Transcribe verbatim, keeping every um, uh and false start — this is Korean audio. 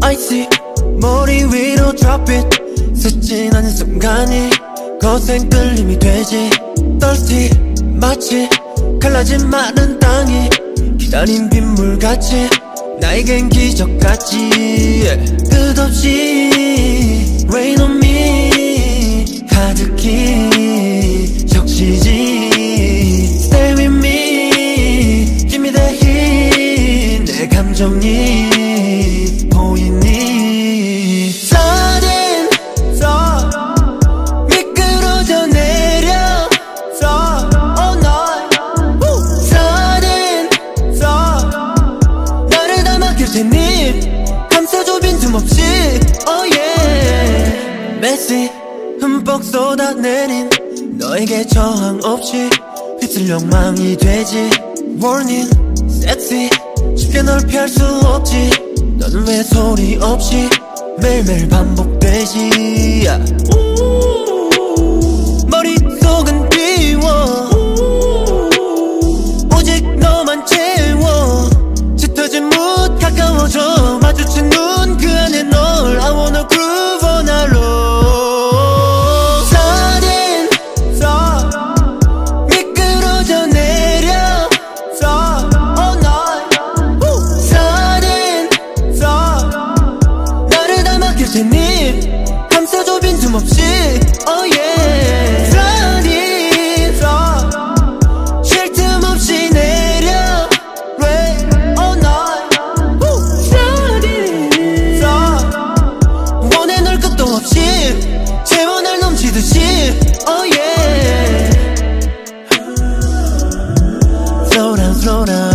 Icy 머리 위로 drop it 스친 않은 순간이 거센 끌림이 되지 Thirsty 마치 갈라진 마른 땅이 기다린 빗물같이 나에겐 기적같지 끝없이 Rain on me 가득히 적시지 Stay with me Give me that heat 내 감정이 보이니 Flooding flow 미끄러져 내려서 all night Flooding flow 나를 다 맡길 테니 감싸줘 빈틈없이 oh yeah Messy 흠뻑 쏟아내린 너에게 저항 없이 휩쓸려 망이 되지 Warning sexy 쉽게 널 피할 수 없지 너는 왜 소리 없이 매일매일 반복되지 머릿속은 비워 오직 너만 채워 짙어진 묻 가까워져 마주친 눈 그 안에 널 I wanna groove all night long Flooding flow 미끄러져 내려서 all night Flooding flow 나를 다 맡길 테니 감싸줘 빈틈없이 oh yeah Flooding flow 쉴 틈 없이 내려 Rain all night Flooding flow 원해 널 끝도 없이 채워 날 넘치듯이 oh yeah Slow down slow down